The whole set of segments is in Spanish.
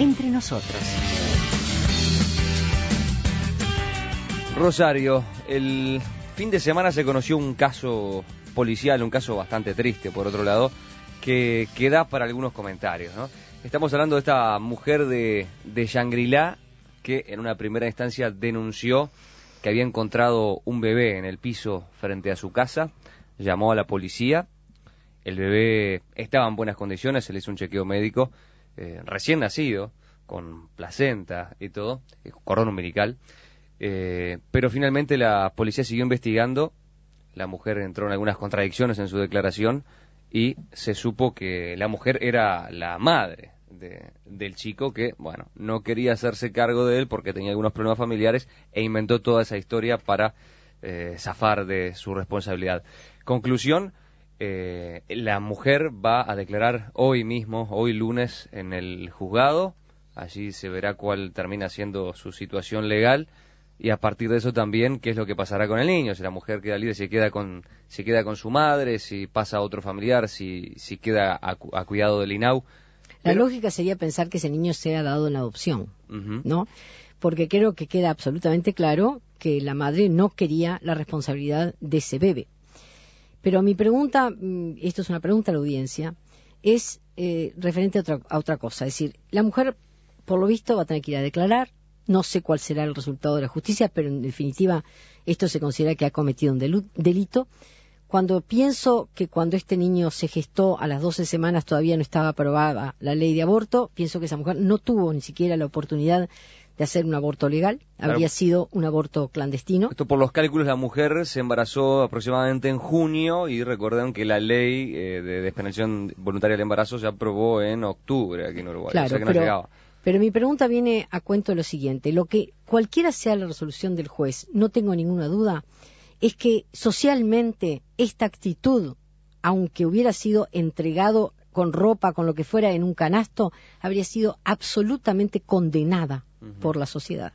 Entre nosotros. Rosario, el fin de semana se conoció un caso policial, un caso bastante triste, por otro lado, que da para algunos comentarios, ¿no? Estamos hablando de esta mujer de Shangri-La que en una primera instancia denunció que había encontrado un bebé en el piso frente a su casa, llamó a la policía, el bebé estaba en buenas condiciones, se le hizo un chequeo médico, recién nacido, con placenta y todo, cordón umbilical, pero finalmente la policía siguió investigando, la mujer entró en algunas contradicciones en su declaración y se supo que la mujer era la madre del chico que, bueno, no quería hacerse cargo de él porque tenía algunos problemas familiares e inventó toda esa historia para zafar de su responsabilidad. Conclusión, la mujer va a declarar hoy mismo, hoy lunes, en el juzgado. Allí se verá cuál termina siendo su situación legal y a partir de eso también qué es lo que pasará con el niño, si la mujer queda libre, si queda con su madre, si pasa a otro familiar, si queda a cuidado del INAU. La lógica sería pensar que ese niño sea dado en adopción, ¿no? Porque creo que queda absolutamente claro que la madre no quería la responsabilidad de ese bebé. Pero mi pregunta, esto es una pregunta a la audiencia, es referente a otra cosa. Es decir, la mujer, por lo visto, va a tener que ir a declarar. No sé cuál será el resultado de la justicia, pero en definitiva esto se considera que ha cometido un delito. Cuando pienso que cuando este niño se gestó a las 12 semanas todavía no estaba aprobada la ley de aborto, pienso que esa mujer no tuvo ni siquiera la oportunidad de hacer un aborto legal, habría sido un aborto clandestino. Esto por los cálculos, la mujer se embarazó aproximadamente en junio y recuerden que la ley de despenalización voluntaria del embarazo se aprobó en octubre aquí en Uruguay, claro, o sea que no llegaba. Pero mi pregunta viene a cuento de lo siguiente, lo que cualquiera sea la resolución del juez, no tengo ninguna duda, es que socialmente esta actitud, aunque hubiera sido entregado con ropa, con lo que fuera en un canasto, habría sido absolutamente condenada por la sociedad.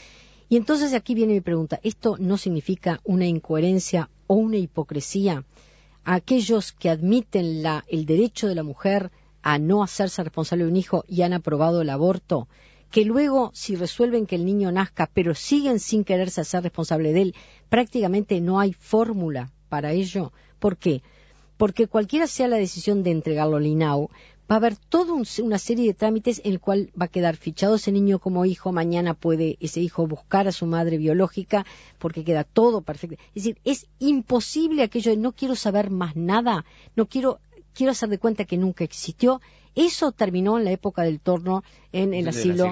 Y entonces aquí viene mi pregunta, ¿esto no significa una incoherencia o una hipocresía a aquellos que admiten el derecho de la mujer a no hacerse responsable de un hijo y han aprobado el aborto, que luego, si resuelven que el niño nazca, pero siguen sin quererse hacer responsable de él, prácticamente no hay fórmula para ello? ¿Por qué? Porque cualquiera sea la decisión de entregarlo al INAU, va a haber toda una serie de trámites en el cual va a quedar fichado ese niño como hijo, mañana puede ese hijo buscar a su madre biológica, porque queda todo perfecto. Es decir, es imposible aquello de no quiero saber más nada, no quiero hacer de cuenta que nunca existió. Eso terminó en la época del torno en el asilo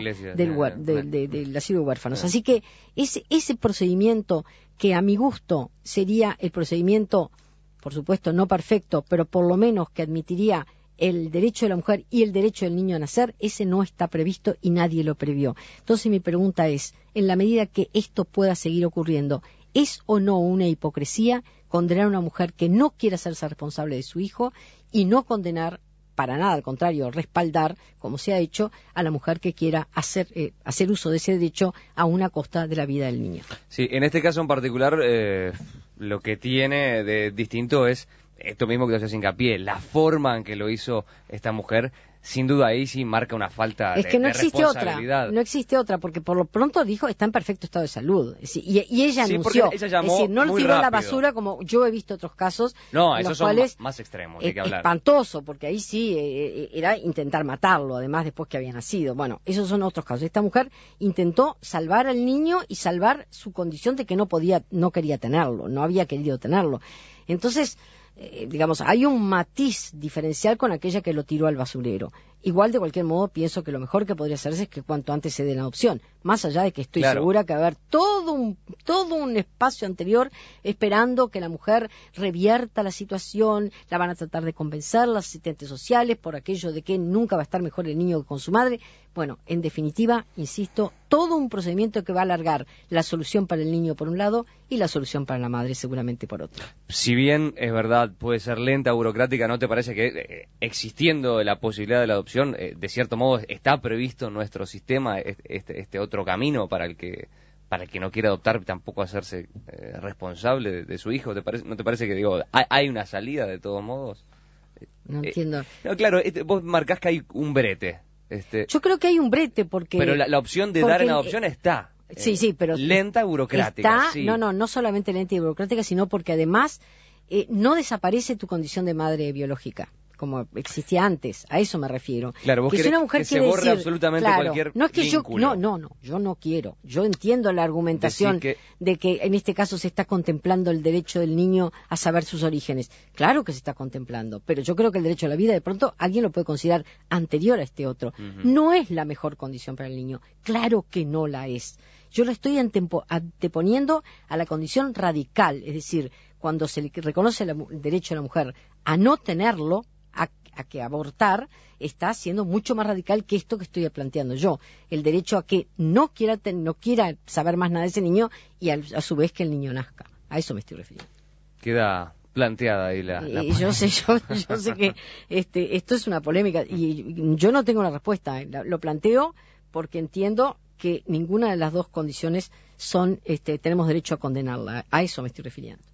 del asilo de huérfanos. Así que ese procedimiento que a mi gusto sería el procedimiento, por supuesto no perfecto, pero por lo menos que admitiría el derecho de la mujer y el derecho del niño a nacer, ese no está previsto y nadie lo previó. Entonces mi pregunta es, en la medida que esto pueda seguir ocurriendo, ¿es o no una hipocresía condenar a una mujer que no quiere hacerse responsable de su hijo y no condenar, para nada, al contrario, respaldar, como se ha hecho, a la mujer que quiera hacer uso de ese derecho a una costa de la vida del niño? Sí, en este caso en particular, lo que tiene de distinto es esto mismo que te haces hincapié, la forma en que lo hizo esta mujer. Sin duda ahí sí marca una falta es que no existe responsabilidad. No existe otra, porque por lo pronto dijo está en perfecto estado de salud. Y ella anunció, ella llamó, es decir, no lo tiró a la rápido. Basura como yo he visto otros casos. No, en esos los son cuales más extremos, hay que hablar. Espantoso, porque ahí sí era intentar matarlo, además después que había nacido. Bueno, esos son otros casos. Esta mujer intentó salvar al niño y salvar su condición de que no quería tenerlo, no había querido tenerlo. Entonces, digamos, hay un matiz diferencial con aquella que lo tiró al basurero. Igual, de cualquier modo, pienso que lo mejor que podría hacerse es que cuanto antes se dé la adopción. Más allá de que estoy segura que va a haber todo un espacio anterior esperando que la mujer revierta la situación, la van a tratar de convencer las asistentes sociales por aquello de que nunca va a estar mejor el niño que con su madre. Bueno, en definitiva, insisto, todo un procedimiento que va a alargar la solución para el niño por un lado y la solución para la madre seguramente por otro. Si bien es verdad, puede ser lenta, burocrática, ¿no te parece que existiendo la posibilidad de la adopción, de cierto modo está previsto en nuestro sistema este otro camino para el que no quiera adoptar, tampoco hacerse responsable de su hijo? ¿No te parece que hay una salida de todos modos? No entiendo. No, claro, vos marcás que hay un brete. Yo creo que hay un brete porque... Pero la opción de dar en adopción está. Sí, pero... Lenta y burocrática. Está, sí. no solamente lenta y burocrática, sino porque además no desaparece tu condición de madre biológica, como existía antes, a eso me refiero. Claro, vos que si una mujer que se quiere borre decir, absolutamente claro, cualquier no es que vínculo. yo no quiero. Yo entiendo la argumentación de que en este caso se está contemplando el derecho del niño a saber sus orígenes. Claro que se está contemplando, pero yo creo que el derecho a la vida de pronto alguien lo puede considerar anterior a este otro. No es la mejor condición para el niño, claro que no la es. Yo lo estoy anteponiendo a la condición radical, es decir, cuando se le reconoce el derecho a la mujer a no tenerlo, a que abortar, está siendo mucho más radical que esto que estoy planteando yo. El derecho a que no quiera saber más nada de ese niño y a su vez que el niño nazca. A eso me estoy refiriendo. Queda planteada ahí la yo sé que esto es una polémica y yo no tengo una respuesta. Lo planteo porque entiendo que ninguna de las dos condiciones tenemos derecho a condenarla. A eso me estoy refiriendo.